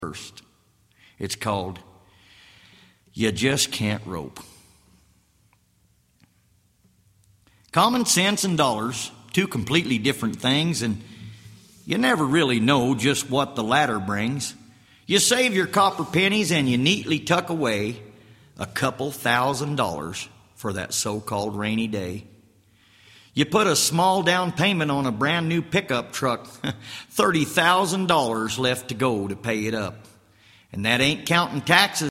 first. It's called You Just Can't Rope. Common sense and dollars, two completely different things, and you never really know just what the latter brings. You save your copper pennies and you neatly tuck away a couple $1,000s for that so-called rainy day. You put a small down payment on a brand new pickup truck, $30,000 left to go to pay it up. And that ain't counting taxes.